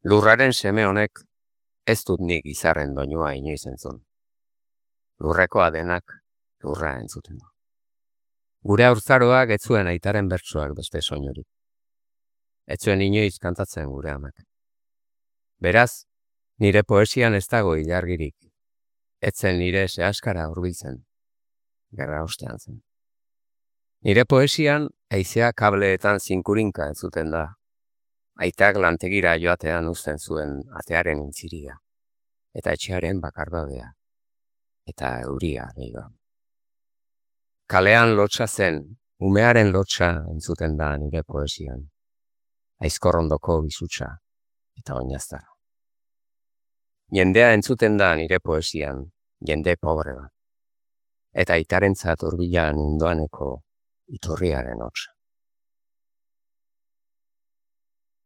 Lurraren seme honek ez dut nik izarren doinua inoiz entzun. Lurrekoa denak lurra entzuten du. Gure haurtzaroak ez zuen aitaren bertsoak beste soinurik. Ez zuen inoiz kantatzen gure amak. Beraz, nire poesian ez dago ilargirik. Ez zen nire sehaskara hurbiltzen. Gerra ostean zen. Nire poesian haizea kableetan zinkurinka entzuten da. Aitak lantegira joatean uzten zuen atearen intziria. Eta etxearen bakardadea. Eta euria leiba. Kalean lotsa zen, umearen lotsa entzuten da nire poesian. Aizkorrondoko bizutsa eta oinaztara. Jendea entzuten da nire poesian, jende pobre bat. Eta aitarentzat hurbilan indoaneko iturriaren hotsa.